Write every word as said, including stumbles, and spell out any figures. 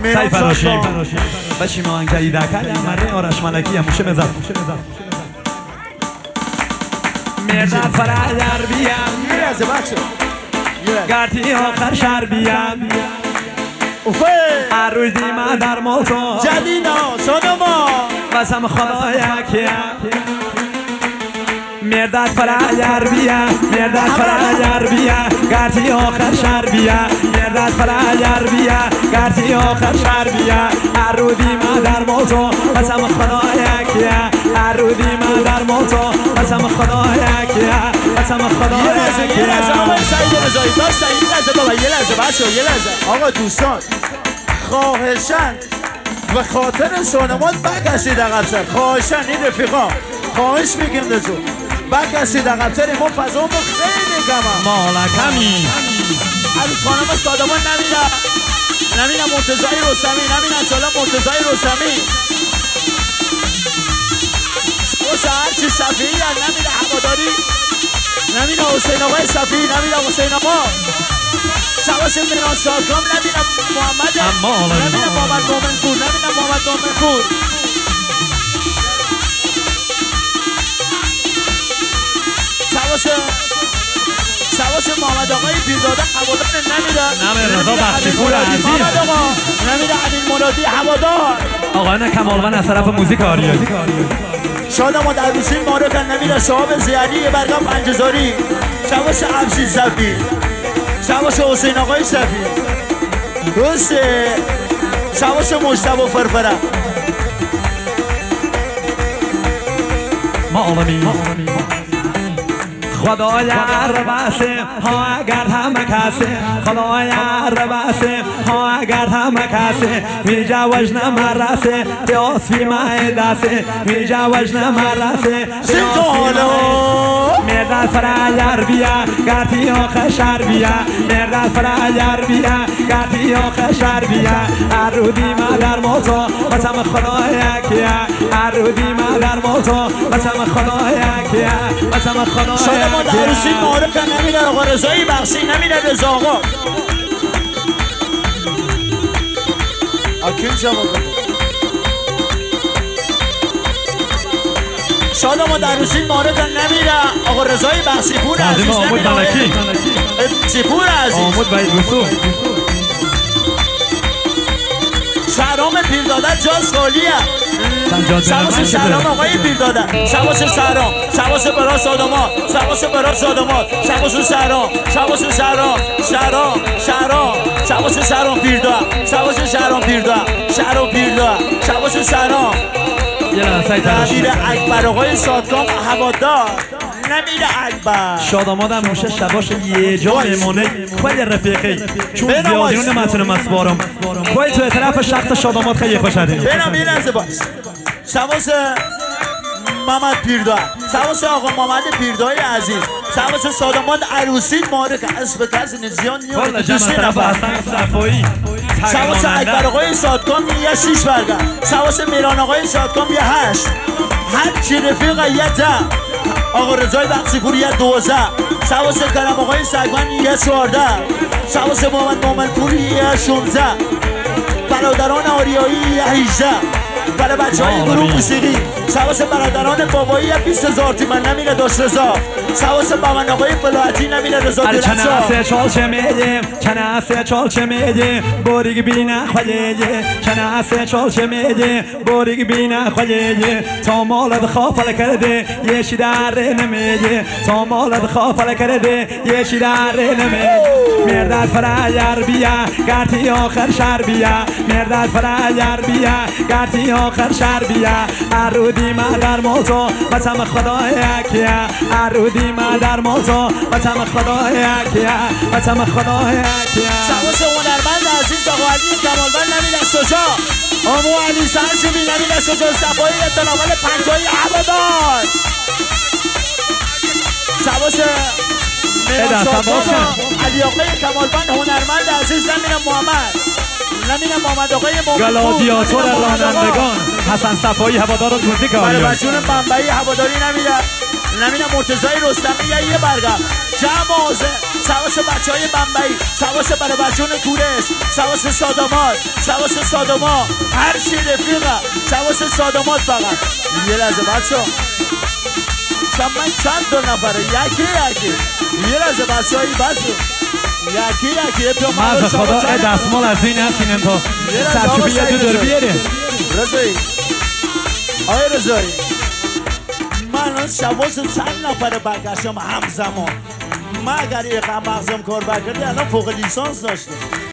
سعی فراشیم بشیم آنگهی دکل مره آرش ملکی هم موشه بزد میردن فرادر بیم یه لحظه بچه گرتی آخر شر بیم اوفه هر روز دیمه در موتو جدینا سانما بسم خدا یکیم میردد فرادر بیم میردد فرادر بیم گرتی آخر شر بیم میردد فرادر بیم گرتی آخر شر بیم هر رو دیمه در موتو بسم خدا یکیم هر رو دیمه در موتو بسم خدا یکیم بسم خدا یه لحظه یه لحظه آقا یکیم سعید رضایی داشت سعید لحظه بابا یه لحظه بچه یه لحظه آقا دوستان خواهشن و خاطر سانمان بکشید عقب‌تر خواهشن این رفیقا خواهش میگیم دزو بکشید عقب‌تر ما فضا ما خیلی کمه مالکمی عروس خانم سادمان نمیره نمیره مرتضی رستمی نمیره انشالله مرتضی رستمی باشه هرچی صفیعی هم نمیره هواداری نمیره حسین آقای صفیعی نمیره حسین آقا سواس میران شادکام نمیره محمد نمیره محمد مومن پور نمیره محمد مومن پور سواس سواس محمد آقای پیرداده هوادار نمیره نمیره رضا بخشیپور عزیز نمیره علیل مرادی هوادار آقایان کمالوند از طرف موزیک آریایی شادمان در روسین مارکن نمیره صاحب زیادی یه برگم پنجزاری سواس افشین صفی سواس حسین آقای صفی درسته سواس مجتبی فرفره ما عالمی خدای عربسه ها اگر همه کسه خدای عربسه ها اگر همه کسه ویجا وجن مرسه دیاس فی معدسه ویجا وجن مرسه سنتالو میردن فرایر بیا گرتی آخر شر بیا میردن فرایر بیا گرتی آخر شر بیا هر رو دیمه در موتو بسم خدا یکیه هر رو دیمه در موتو بسم خدا یکیه بسم خدا ما در روسین معارف نمیره آقا رضایی بخشی نمیره رضا آقا اکیل جواب شادا ما در روسین معارف نمیره آقا رضایی بخشی پور عزیز نمیره چی پور عزیز آمود باید رسول شهرام پیردادن جاز خالیه سواس شهرام آقای پیردادن سواس شهرام سواس برا سادامات سواس برا سادامات سواس شهرام سواس شهرام شهرام شهرام سواس شهرام پیردادن سواس شهرام پیردادن شهرام پیردادن سواس شهرام نمیره اکبر آقای سادگام هوادار نمیره اکبر شاداماد هم موشه شباش یه جا میمونه خیلی رفیقی چون زیادیون نمتونه مسبارم خیلی تو طرف شخص شاداماد خیلی خوش هدیم برم یه لحظه باش سواس محمد پیردای سواس آقا محمد پیردای عزیز سواس ساداماد عروسید مارک اسب کسی نزیان نیاره دوستی نفر سواس اکبر آقای سادکام یه شیش برگه سواس میران آقای سادکام یه هشت هر چی رفیق یه ده آقا رضای بخشیپور یه دوزه سواس کرم آقای سگمن یه چهارده سواس محمد مومن پور یه شونزه برادران آریایی یه هیجده برای بچه های گروه موسیقی سواس برادران بابایی یه بیست هزار تومن نمیره داشت رضا سواس بابن آقای فلاحتی نمیره رضا دلت چه نسه چال چه میدیم چه نسه چال چه میدیم بوریگ بینه خواهیه چه نسه چال چه میدیم بوریگ بینه خواهیه تا مالت خافل کرده یه شی در نمیده تا مالت خافل کرده یه شی در نمیده میردد فرایر بیا گرتی آخر شر بیا میردد فرایر بیا گرتی آخر شر بیا هر رو دیمه در موتو بسم خدا یکیه هر رو دیمه در موتو بسم خدا یکیه بسم خدا یکیه سواس هنرمند عزیز آقا علی کمالوند نمیره سوشا آمو علی سرشمی نمیره سوشا صفایی اطلاعال پنجایی هوادار سواس میران شادکام علی آقای کمالوند هنرمند عزیز نمیره محمد نمیره محمد آقای مومن گلادیاتور رانندگان حسن صفایی هوادار موزیک آریایی برای بچون بمبئی هواداری نمیره نمینه مرتضای رستمی یه یه برگم جمع آزه سواس بچه های بمبئی سواس برای بچون تورست سواس سادامات سواس سادامات هر چی رفیقه سواس سادامات فقط یه لحظه بچه ها من چند دو نفره یکی یکی یه لحظه بچه هایی بچه یکی یکی مازه خدا دستمال از این هستین انتا سرچوبی یه دو در بیاره رضایی آی رضایی من شواز چند نفره برگشتم همزمان من اگر یه مغزم کار برگرده الان فوق لیسانس داشته